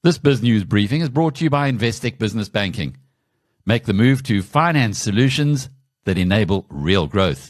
This Biz News briefing is brought to you by Investec Business Banking. Make the move to finance solutions that enable real growth.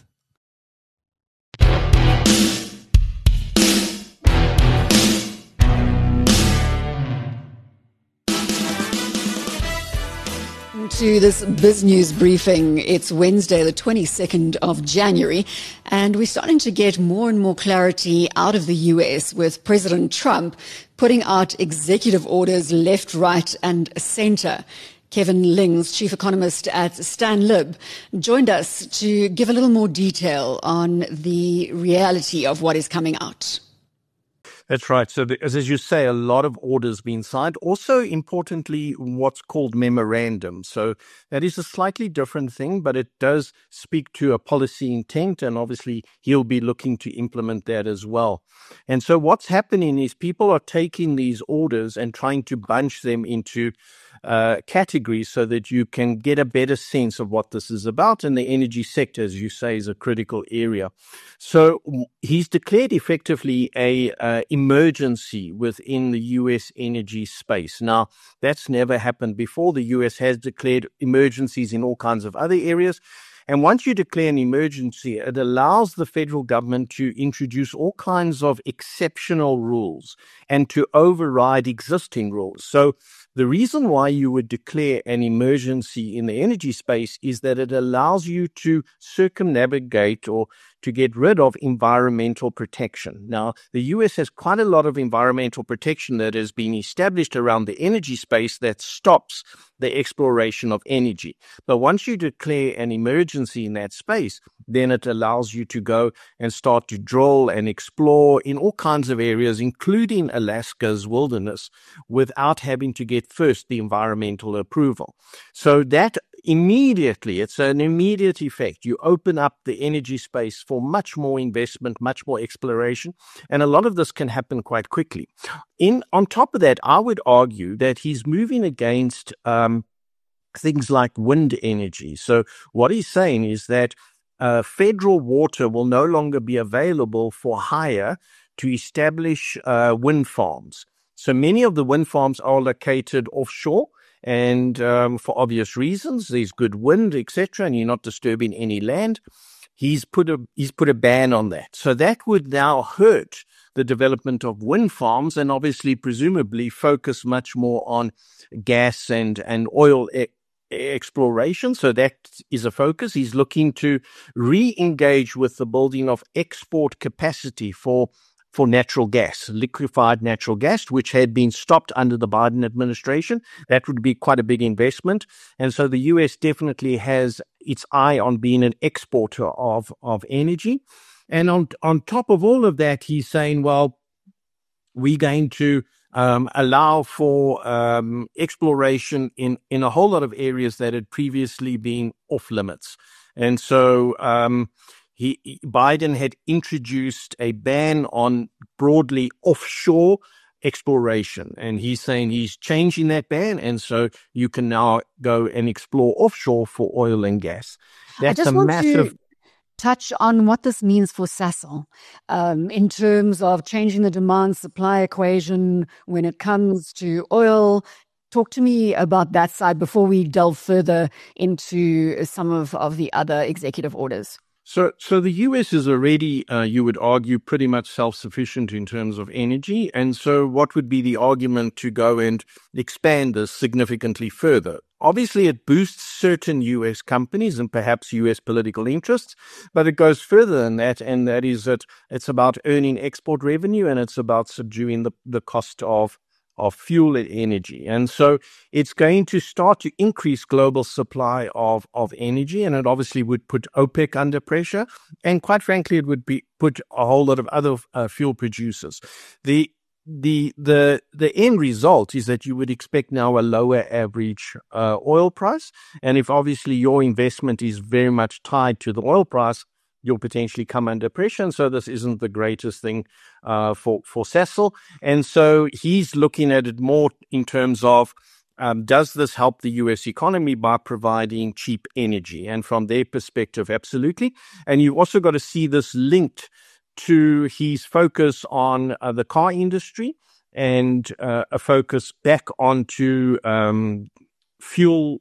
To this Biz News briefing. It's Wednesday, the 22nd of January, and we're starting to get more and more clarity out of the US with President Trump putting out executive orders left, right, and center. Kevin Lings, chief economist at StanLib, joined us to give a little more detail on the reality of what is coming out. That's right. So as you say, a lot of orders being signed. Also, importantly, what's called memorandum. So that is a slightly different thing, but it does speak to a policy intent, and obviously he'll be looking to implement that as well. And so what's happening is people are taking these orders and trying to bunch them into categories so that you can get a better sense of what this is about. And the energy sector, as you say, is a critical area. So he's declared effectively a emergency within the U.S. energy space. Now, that's never happened before. The U.S. has declared emergencies in all kinds of other areas. And once you declare an emergency, it allows the federal government to introduce all kinds of exceptional rules and to override existing rules. So the reason why you would declare an emergency in the energy space is that it allows you to circumnavigate or to get rid of environmental protection. Now, the U.S. has quite a lot of environmental protection that has been established around the energy space that stops the exploration of energy. But once you declare an emergency in that space, then it allows you to go and start to drill and explore in all kinds of areas, including Alaska's wilderness, without having to get first the environmental approval. So that immediately, it's an immediate effect. You open up the energy space for much more investment, much more exploration, and a lot of this can happen quite quickly. On top of that, I would argue that he's moving against things like wind energy. So what he's saying is that federal water will no longer be available for hire to establish wind farms. So many of the wind farms are located offshore, and for obvious reasons, there's good wind, etc., and you're not disturbing any land. He's put a ban on that. So that would now hurt the development of wind farms, and obviously, presumably, focus much more on gas and oil exploration. So that is a focus. He's looking to re-engage with the building of export capacity for natural gas, liquefied natural gas, which had been stopped under the Biden administration. That would be quite a big investment. And so the U.S. definitely has its eye on being an exporter of energy. And on top of all of that, he's saying, well, we're going to allow for exploration in a whole lot of areas that had previously been off limits. And so Biden had introduced a ban on broadly offshore exploration, and he's saying he's changing that ban, and so you can now go and explore offshore for oil and gas. That's a massive. Touch on what this means for Sasol in terms of changing the demand-supply equation when it comes to oil. Talk to me about that side before we delve further into some of the other executive orders. So the U.S. is already, you would argue, pretty much self-sufficient in terms of energy. And so what would be the argument to go and expand this significantly further? Obviously, it boosts certain U.S. companies and perhaps U.S. political interests, but it goes further than that, and that is that it's about earning export revenue, and it's about subduing the cost of fuel and energy. And so it's going to start to increase global supply of energy, and it obviously would put OPEC under pressure. And quite frankly, it would put a whole lot of other fuel producers. The end result is that you would expect now a lower average oil price. And if obviously your investment is very much tied to the oil price, you'll potentially come under pressure. And so this isn't the greatest thing for Sasol. And so he's looking at it more in terms of, does this help the U.S. economy by providing cheap energy? And from their perspective, absolutely. And you've also got to see this linked to his focus on the car industry and a focus back onto fuel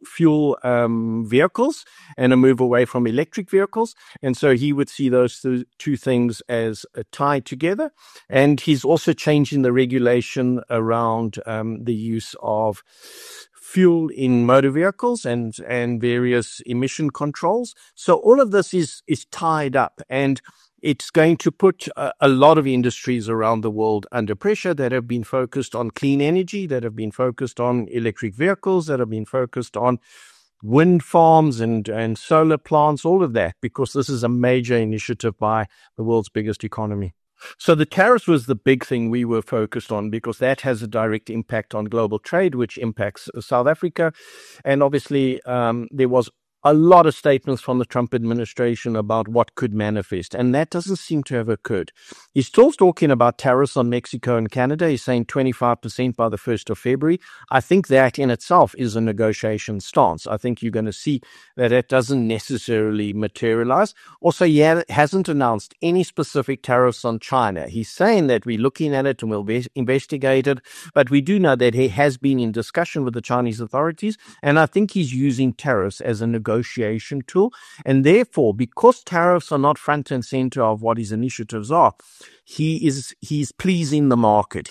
vehicles and a move away from electric vehicles. And so he would see those two things as tied together. And he's also changing the regulation around the use of fuel in motor vehicles and various emission controls. So all of this is tied up, and it's going to put a lot of industries around the world under pressure that have been focused on clean energy, that have been focused on electric vehicles, that have been focused on wind farms and solar plants, all of that, because this is a major initiative by the world's biggest economy. So the tariffs was the big thing we were focused on, because that has a direct impact on global trade, which impacts South Africa. And obviously, there was a lot of statements from the Trump administration about what could manifest, and that doesn't seem to have occurred. He's still talking about tariffs on Mexico and Canada. He's saying 25% by the 1st of February. I think that in itself is a negotiation stance. I think you're going to see that it doesn't necessarily materialize. Also, he hasn't announced any specific tariffs on China. He's saying that we're looking at it and we'll investigate it, but we do know that he has been in discussion with the Chinese authorities, and I think he's using tariffs as a negotiation tool. And therefore, because tariffs are not front and center of what his initiatives are, he's pleasing the market.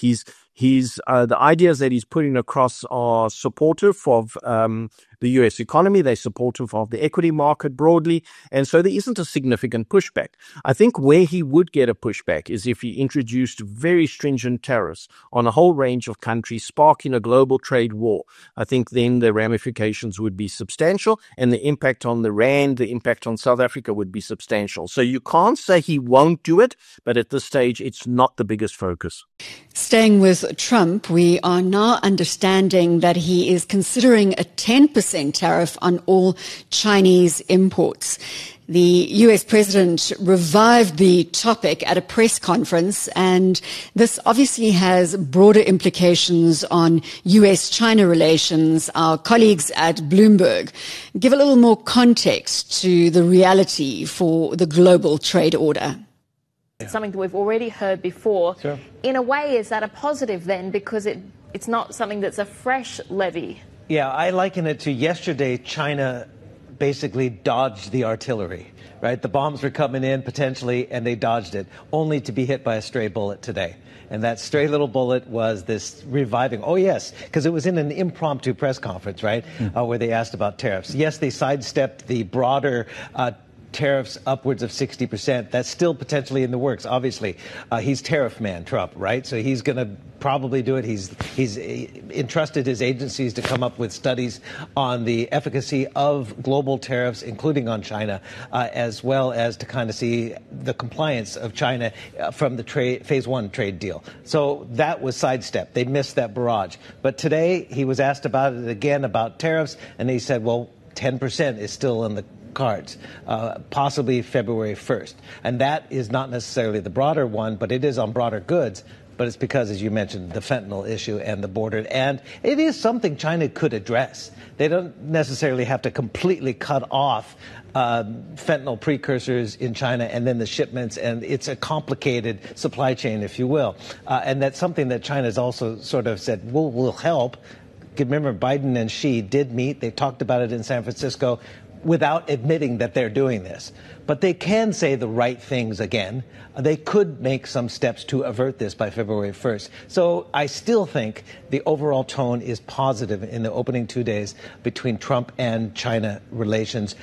The ideas that he's putting across are supportive of the U.S. economy. They're supportive of the equity market broadly. And so there isn't a significant pushback. I think where he would get a pushback is if he introduced very stringent tariffs on a whole range of countries, sparking a global trade war. I think then the ramifications would be substantial, and the impact on the rand, the impact on South Africa would be substantial. So you can't say he won't do it, but at this stage, it's not the biggest focus. Staying with Trump, we are now understanding that he is considering a 10% tariff on all Chinese imports. The US president revived the topic at a press conference, and this obviously has broader implications on US-China relations. Our colleagues at Bloomberg give a little more context to the reality for the global trade order. It's something that we've already heard before. Sure. In a way, is that a positive then, because it's not something that's a fresh levy? Yeah, I liken it to yesterday. China basically dodged the artillery, right? The bombs were coming in potentially, and they dodged it, only to be hit by a stray bullet today. And that stray little bullet was this reviving. Oh, yes, because it was in an impromptu press conference, right, where they asked about tariffs. Yes, they sidestepped the broader tariffs upwards of 60%. That's still potentially in the works. Obviously, he's tariff man, Trump, right? So he's going to probably do it. He's entrusted his agencies to come up with studies on the efficacy of global tariffs, including on China, as well as to kind of see the compliance of China from the phase one trade deal. So that was sidestepped. They missed that barrage. But today he was asked about it again, about tariffs, and he said, well, 10% is still in the cards, possibly February 1st. And that is not necessarily the broader one, but it is on broader goods. But it's because, as you mentioned, the fentanyl issue and the border. And it is something China could address. They don't necessarily have to completely cut off fentanyl precursors in China and then the shipments. And it's a complicated supply chain, if you will. And that's something that China has also sort of said, we'll help. Remember, Biden and Xi did meet. They talked about it in San Francisco, without admitting that they're doing this. But they can say the right things again. They could make some steps to avert this by February 1st. So I still think the overall tone is positive in the opening 2 days between Trump and China relations.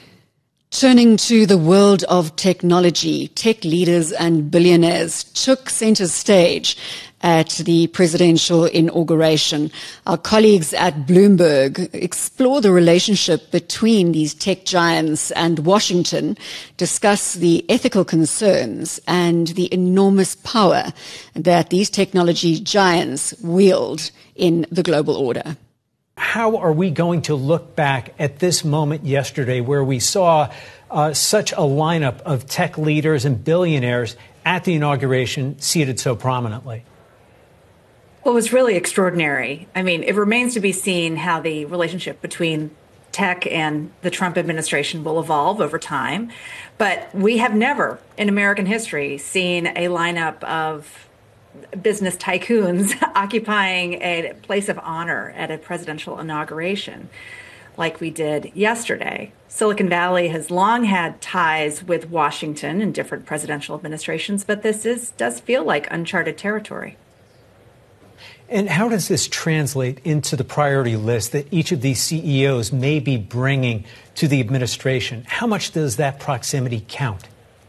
Turning to the world of technology, tech leaders and billionaires took center stage at the presidential inauguration. Our colleagues at Bloomberg explore the relationship between these tech giants and Washington, discuss the ethical concerns and the enormous power that these technology giants wield in the global order. How are we going to look back at this moment yesterday where we saw such a lineup of tech leaders and billionaires at the inauguration seated so prominently? Well, it was really extraordinary. I mean, it remains to be seen how the relationship between tech and the Trump administration will evolve over time. But we have never in American history seen a lineup of business tycoons occupying a place of honor at a presidential inauguration like we did yesterday. Silicon Valley has long had ties with Washington in different presidential administrations, but this does feel like uncharted territory. And how does this translate into the priority list that each of these CEOs may be bringing to the administration? How much does that proximity count?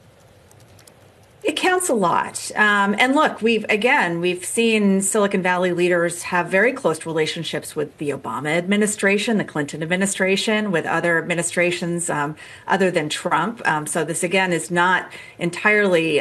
It counts a lot. And look, we've seen Silicon Valley leaders have very close relationships with the Obama administration, the Clinton administration, with other administrations other than Trump. So this, again, is not entirely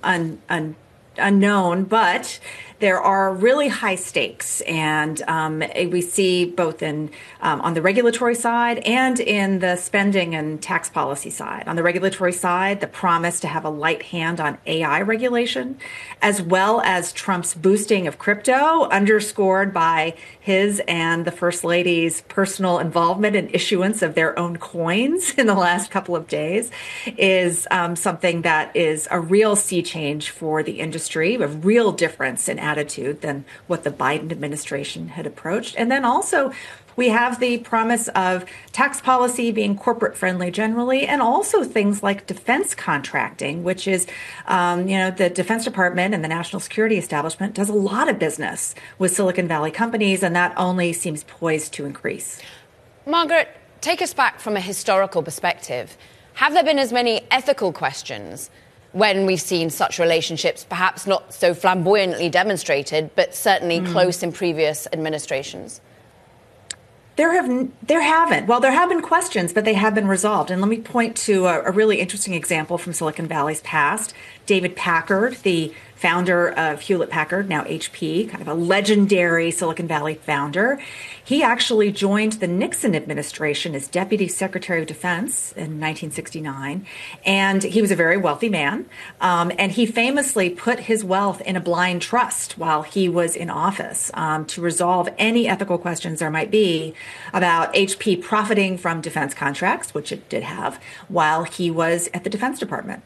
unknown, but there are really high stakes, and we see both on the regulatory side and in the spending and tax policy side. On the regulatory side, the promise to have a light hand on AI regulation, as well as Trump's boosting of crypto, underscored by his and the First Lady's personal involvement in issuance of their own coins in the last couple of days, is something that is a real sea change for the industry, a real difference in attitude than what the Biden administration had approached. And then also we have the promise of tax policy being corporate friendly generally, and also things like defense contracting, which is, the Defense Department and the national security establishment does a lot of business with Silicon Valley companies, and that only seems poised to increase. Margaret, take us back from a historical perspective. Have there been as many ethical questions when we've seen such relationships, perhaps not so flamboyantly demonstrated, but certainly close in previous administrations? There haven't. Well, there have been questions, but they have been resolved. And let me point to a really interesting example from Silicon Valley's past. David Packard, the founder of Hewlett-Packard, now HP, kind of a legendary Silicon Valley founder. He actually joined the Nixon administration as Deputy Secretary of Defense in 1969, and he was a very wealthy man. And he famously put his wealth in a blind trust while he was in office to resolve any ethical questions there might be about HP profiting from defense contracts, which it did have, while he was at the Defense Department.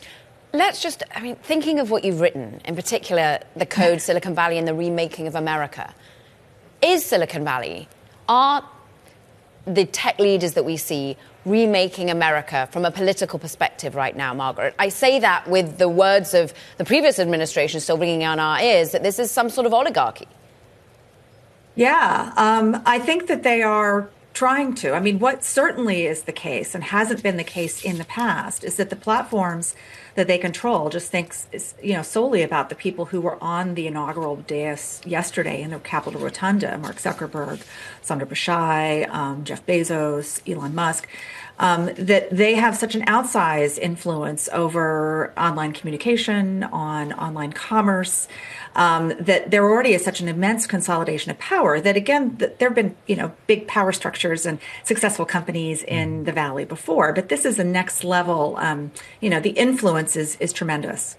Thinking of what you've written, in particular, the code Silicon Valley and the remaking of America, is Silicon Valley, are the tech leaders that we see remaking America from a political perspective right now, Margaret? I say that with the words of the previous administration still ringing in our ears, that this is some sort of oligarchy. Yeah, I think that they are trying to. I mean, what certainly is the case and hasn't been the case in the past is that the platforms that they control just thinks, solely about the people who were on the inaugural dais yesterday in the Capitol Rotunda: Mark Zuckerberg, Sundar Pichai, Jeff Bezos, Elon Musk. That they have such an outsized influence over online communication, on online commerce, that there already is such an immense consolidation of power that, again, there have been, big power structures and successful companies in the Valley before. But this is the next level. The influence is tremendous.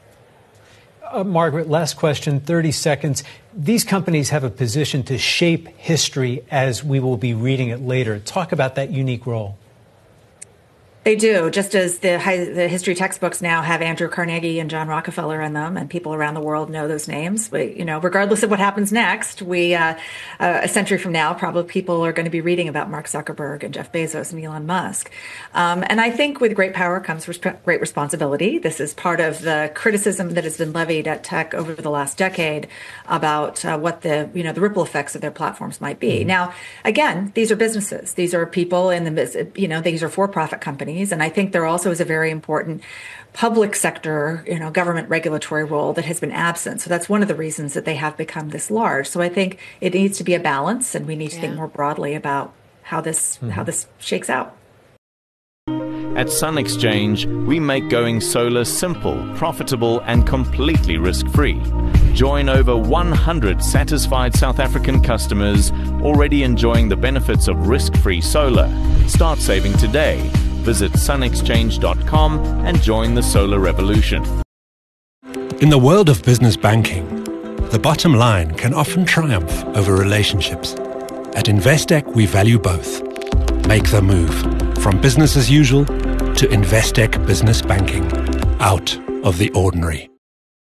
Margaret, last question, 30 seconds. These companies have a position to shape history as we will be reading it later. Talk about that unique role. They do, just as the history textbooks now have Andrew Carnegie and John Rockefeller in them, and people around the world know those names. But, regardless of what happens next, a century from now, probably people are going to be reading about Mark Zuckerberg and Jeff Bezos and Elon Musk. And I think with great power comes great responsibility. This is part of the criticism that has been levied at tech over the last decade about what the ripple effects of their platforms might be. Now, again, these are businesses. These are people these are for-profit companies. And I think there also is a very important public sector, government regulatory role that has been absent. So that's one of the reasons that they have become this large. So I think it needs to be a balance, and we need to think more broadly about how this shakes out. At Sun Exchange, we make going solar simple, profitable, and completely risk-free. Join over 100 satisfied South African customers already enjoying the benefits of risk-free solar. Start saving today. Visit sunexchange.com and join the solar revolution. In the world of business banking, the bottom line can often triumph over relationships. At Investec, we value both. Make the move from business as usual to Investec Business Banking. Out of the ordinary.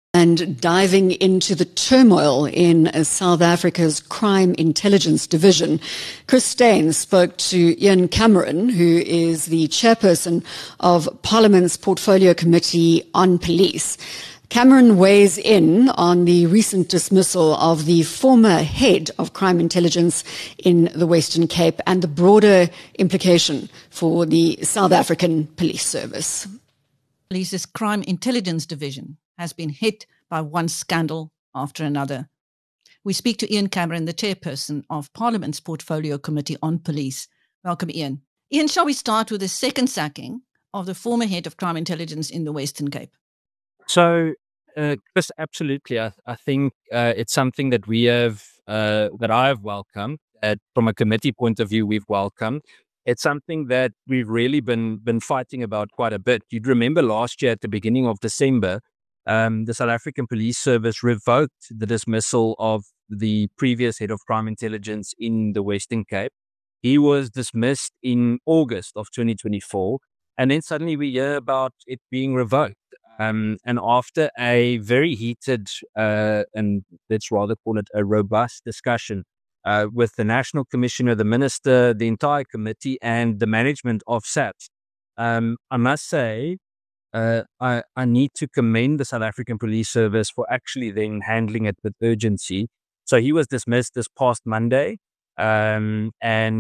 And diving into the turmoil in South Africa's Crime Intelligence Division, Chris Steyn spoke to Ian Cameron, who is the chairperson of Parliament's Portfolio Committee on Police. Cameron weighs in on the recent dismissal of the former head of crime intelligence in the Western Cape and the broader implication for the South African Police Service. Police's Crime Intelligence Division has been hit by one scandal after another. We speak to Ian Cameron, the chairperson of Parliament's Portfolio Committee on Police. Welcome, Ian. Ian, shall we start with the second sacking of the former head of crime intelligence in the Western Cape? So, Chris, absolutely. I think it's something that we have, that I have welcomed. From a committee point of view, we've welcomed. It's something that we've really been fighting about quite a bit. You'd remember last year at the beginning of December, the South African Police Service revoked the dismissal of the previous head of crime intelligence in the Western Cape. He was dismissed in August of 2024, and then suddenly we hear about it being revoked. And after a very heated, and let's rather call it a robust discussion with the National Commissioner, the Minister, the entire committee, and the management of SAPS, I must say, I need to commend the South African Police Service for actually then handling it with urgency. So he was dismissed this past Monday, and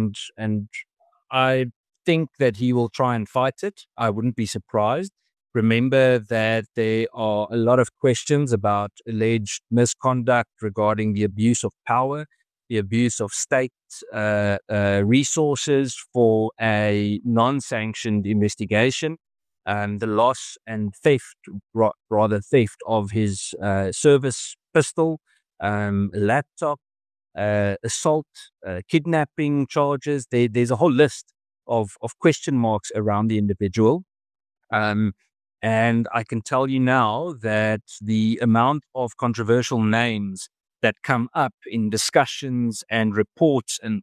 I think that he will try and fight it. I wouldn't be surprised. Remember that there are a lot of questions about alleged misconduct regarding the abuse of power, the abuse of state resources for a non-sanctioned investigation, the loss and theft of his service pistol, laptop, assault, kidnapping charges. There's a whole list of question marks around the individual. And I can tell you now that the amount of controversial names that come up in discussions and reports and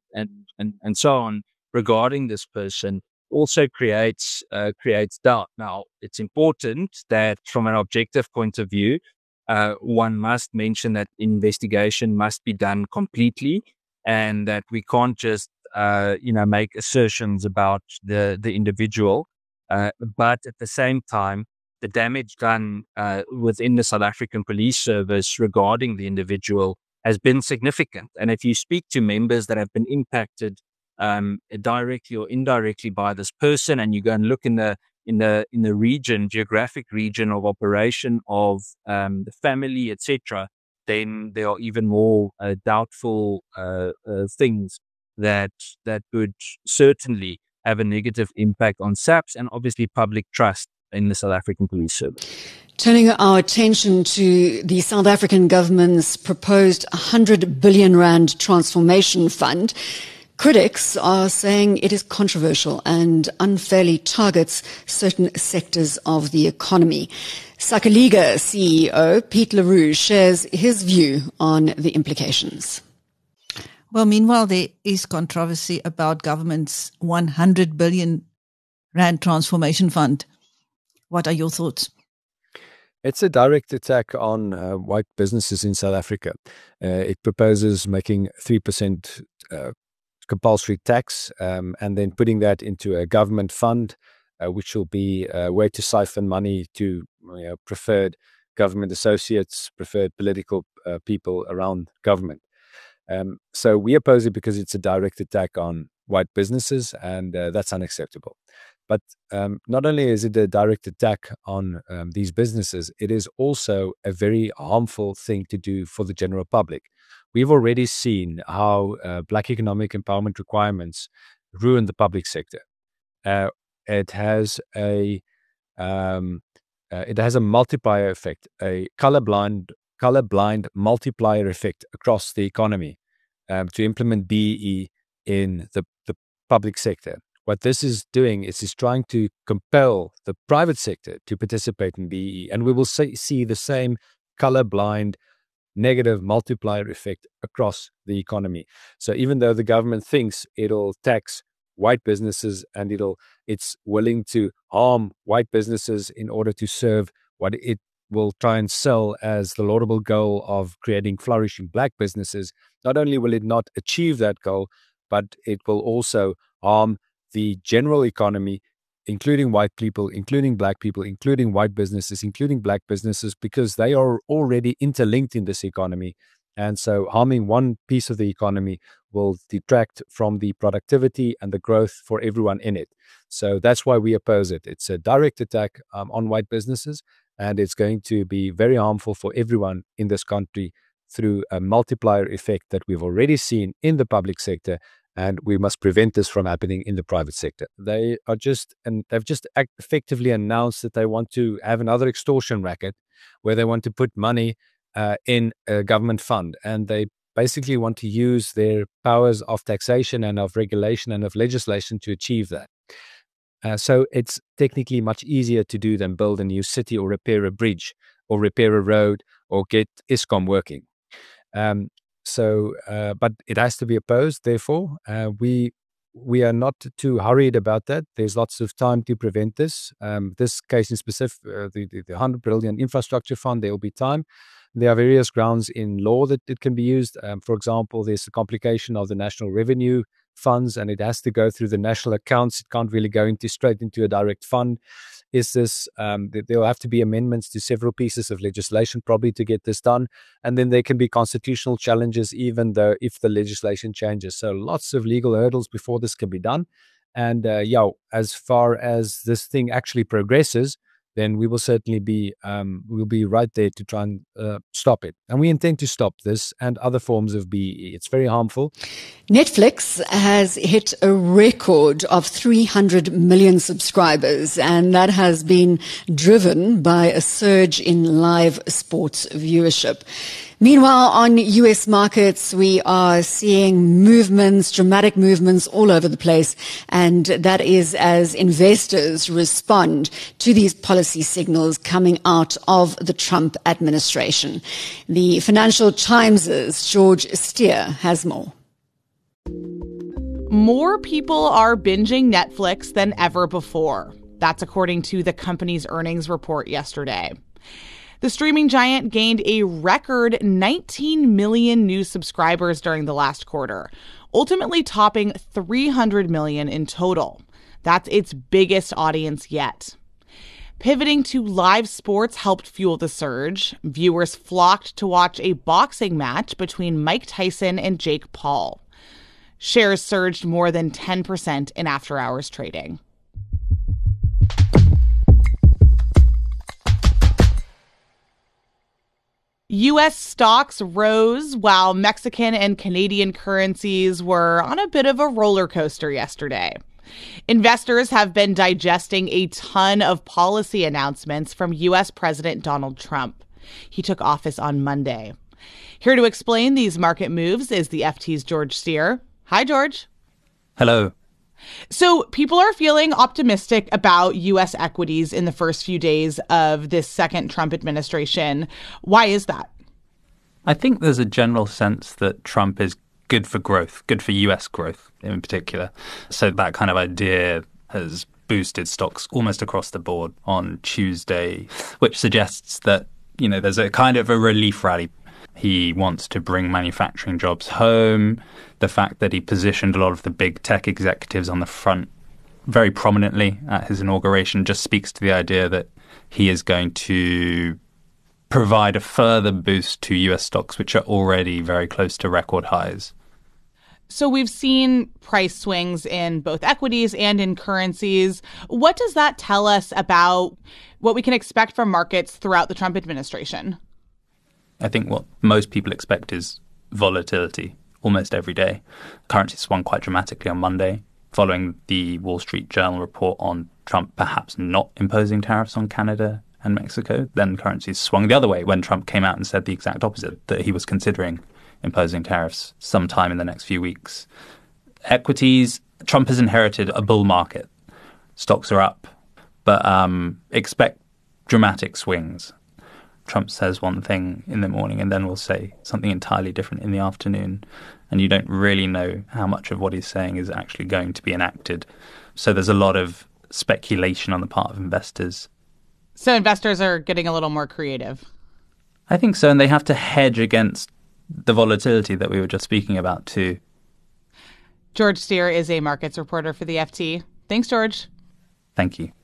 so on regarding this person also creates doubt. Now, it's important that from an objective point of view, one must mention that investigation must be done completely, and that we can't just make assertions about the individual. But at the same time, the damage done within the South African Police Service regarding the individual has been significant. And if you speak to members that have been impacted directly or indirectly by this person, and you go and look in the geographic region of operation of the family, etc., then there are even more doubtful things that would certainly have a negative impact on SAPS and obviously public trust in the South African Police Service. Turning our attention to the South African government's proposed 100 billion rand transformation fund, critics are saying it is controversial and unfairly targets certain sectors of the economy. Sakaliga CEO Pete LaRue shares his view on the implications. Well, meanwhile, there is controversy about government's 100 billion rand transformation fund. What are your thoughts? It's a direct attack on white businesses in South Africa. It proposes making 3% compulsory tax and then putting that into a government fund, which will be a way to siphon money to preferred government associates, preferred political people around government. So we oppose it because it's a direct attack on white businesses, and that's unacceptable. But not only is it a direct attack on these businesses, it is also a very harmful thing to do for the general public. We've already seen how black economic empowerment requirements ruin the public sector. It has a multiplier effect, a colorblind multiplier effect across the economy to implement BEE in the public sector. What this is doing is trying to compel the private sector to participate in BEE, and we will see the same colorblind negative multiplier effect across the economy. So even though the government thinks it'll tax white businesses and it's willing to harm white businesses in order to serve what it will try and sell as the laudable goal of creating flourishing black businesses, not only will it not achieve that goal, but it will also harm the general economy, including white people, including black people, including white businesses, including black businesses, because they are already interlinked in this economy. And so harming one piece of the economy will detract from the productivity and the growth for everyone in it. So that's why we oppose it. It's a direct attack on white businesses, and it's going to be very harmful for everyone in this country through a multiplier effect that we've already seen in the public sector, and we must prevent this from happening in the private sector. They've just effectively announced that they want to have another extortion racket where they want to put money in a government fund, and they basically want to use their powers of taxation and of regulation and of legislation to achieve that. So it's technically much easier to do than build a new city or repair a bridge or repair a road or get Eskom working. But it has to be opposed. Therefore, we are not too hurried about that. There's lots of time to prevent this. This case in specific, the 100 billion infrastructure fund, there will be time. There are various grounds in law that it can be used. For example, there's the complication of the national revenue funds, and it has to go through the national accounts. It can't really go straight into a direct fund. There will have to be amendments to several pieces of legislation probably to get this done. And then there can be constitutional challenges even though if the legislation changes. So lots of legal hurdles before this can be done. And as far as this thing actually progresses, then we will certainly be we'll be right there to try and stop it. And we intend to stop this and other forms of BEE. It's very harmful. Netflix has hit a record of 300 million subscribers, and that has been driven by a surge in live sports viewership. Meanwhile, on U.S. markets, we are seeing dramatic movements all over the place, and that is as investors respond to these policy signals coming out of the Trump administration. The Financial Times' George Steer has more. More people are binging Netflix than ever before. That's according to the company's earnings report yesterday. The streaming giant gained a record 19 million new subscribers during the last quarter, ultimately topping 300 million in total. That's its biggest audience yet. Pivoting to live sports helped fuel the surge. Viewers flocked to watch a boxing match between Mike Tyson and Jake Paul. Shares surged more than 10% in after-hours trading. U.S. stocks rose while Mexican and Canadian currencies were on a bit of a roller coaster yesterday. Investors have been digesting a ton of policy announcements from U.S. President Donald Trump. He took office on Monday. Here to explain these market moves is the FT's George Steer. Hi, George. Hello. So people are feeling optimistic about U.S. equities in the first few days of this second Trump administration. Why is that? I think there's a general sense that Trump is good for growth, good for U.S. growth in particular. So that kind of idea has boosted stocks almost across the board on Tuesday, which suggests that, there's a kind of a relief rally. He wants to bring manufacturing jobs home. The fact that he positioned a lot of the big tech executives on the front very prominently at his inauguration just speaks to the idea that he is going to provide a further boost to U.S. stocks, which are already very close to record highs. So we've seen price swings in both equities and in currencies. What does that tell us about what we can expect from markets throughout the Trump administration? I think what most people expect is volatility almost every day. Currency swung quite dramatically on Monday following the Wall Street Journal report on Trump perhaps not imposing tariffs on Canada and Mexico. Then currencies swung the other way when Trump came out and said the exact opposite, that he was considering imposing tariffs sometime in the next few weeks. Equities, Trump has inherited a bull market. Stocks are up, but expect dramatic swings. Trump says one thing in the morning and then will say something entirely different in the afternoon. And you don't really know how much of what he's saying is actually going to be enacted. So there's a lot of speculation on the part of investors. So investors are getting a little more creative. I think so, and they have to hedge against the volatility that we were just speaking about too. George Steer is a markets reporter for the FT. Thanks, George. Thank you.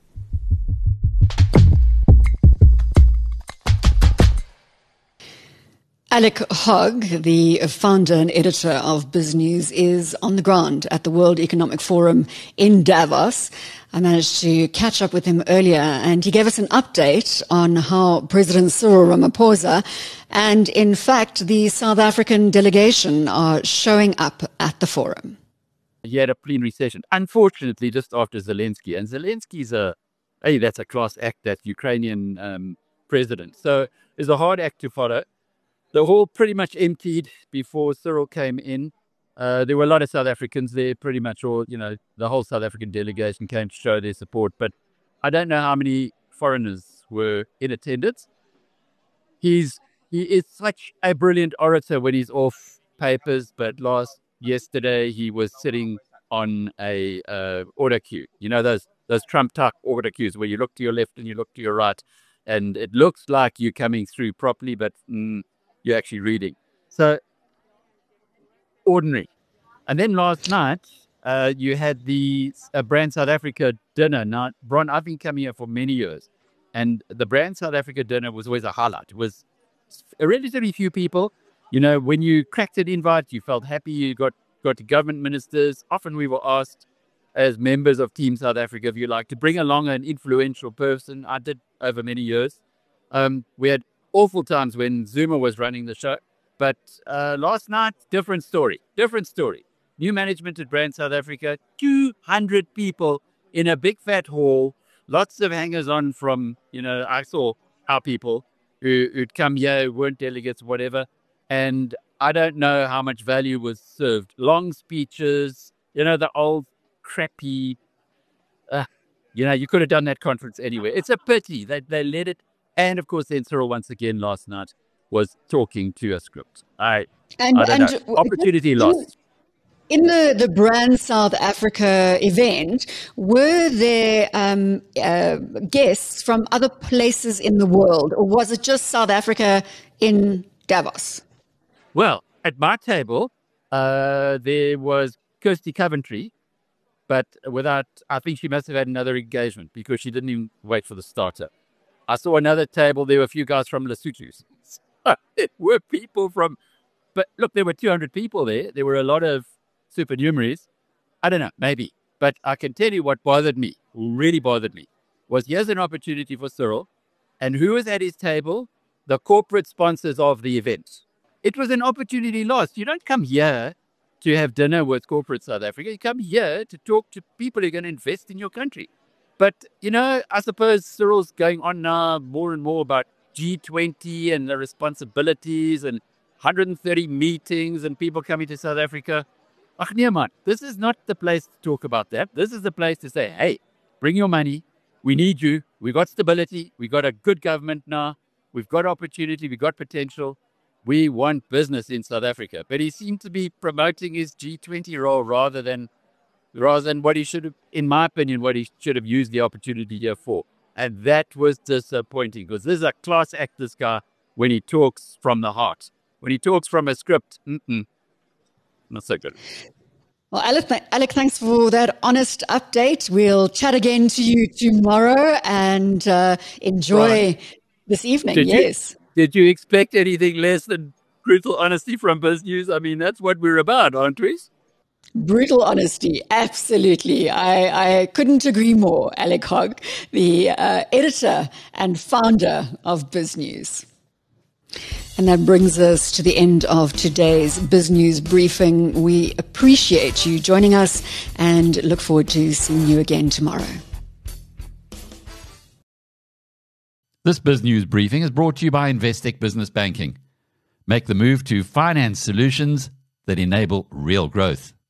Alec Hogg, the founder and editor of BizNews, is on the ground at the World Economic Forum in Davos. I managed to catch up with him earlier, and he gave us an update on how President Cyril Ramaphosa and, in fact, the South African delegation are showing up at the forum. He had a plenary session, unfortunately, just after Zelensky. And Zelensky's that's a class act, that Ukrainian president. So it's a hard act to follow. The hall pretty much emptied before Cyril came in. There were a lot of South Africans there, pretty much all, the whole South African delegation came to show their support. But I don't know how many foreigners were in attendance. He is such a brilliant orator when he's off papers, but yesterday he was sitting on a order queue. Those Trump tuck order queues where you look to your left and you look to your right, and it looks like you're coming through properly, but you're actually reading. So, ordinary. And then last night, you had the Brand South Africa dinner. Now, Bron, I've been coming here for many years, and the Brand South Africa dinner was always a highlight. It was a relatively few people. When you cracked an invite, you felt happy. You got to government ministers. Often we were asked as members of Team South Africa if you like to bring along an influential person. I did over many years. We had awful times when Zuma was running the show. But last night, different story. New management at Brand South Africa, 200 people in a big fat hall, lots of hangers-on from, I saw our people who'd come here, who weren't delegates, whatever. And I don't know how much value was served. Long speeches, the old crappy, you could have done that conference anywhere. It's a pity they let it. And, of course, then Cyril once again last night was talking to a script. I don't know. Opportunity lost. In the Brand South Africa event, were there guests from other places in the world, or was it just South Africa in Davos? Well, at my table, there was Kirsty Coventry, but I think she must have had another engagement because she didn't even wait for the starter. I saw another table, there were a few guys from Lesotho. There were people but look, there were 200 people there. There were a lot of supernumeraries. I don't know, maybe. But I can tell you what really bothered me, was here's an opportunity for Cyril. And who was at his table? The corporate sponsors of the event. It was an opportunity lost. You don't come here to have dinner with corporate South Africa. You come here to talk to people who are going to invest in your country. But, I suppose Cyril's going on now more and more about G20 and the responsibilities and 130 meetings and people coming to South Africa. Ach nee man, this is not the place to talk about that. This is the place to say, hey, bring your money. We need you. We got stability. We got a good government now. We've got opportunity. We got potential. We want business in South Africa. But he seemed to be promoting his G20 role rather than what he should have, in my opinion, what he should have used the opportunity here for. And that was disappointing because this is a class act, this guy, when he talks from the heart. When he talks from a script, not so good. Well, Alec, thanks for that honest update. We'll chat again to you tomorrow and enjoy this evening. Did you expect anything less than brutal honesty from BizNews? I mean, that's what we're about, aren't we? Brutal honesty, absolutely. I couldn't agree more. Alec Hogg, the editor and founder of BizNews. And that brings us to the end of today's BizNews briefing. We appreciate you joining us and look forward to seeing you again tomorrow. This BizNews briefing is brought to you by Investec Business Banking. Make the move to finance solutions that enable real growth.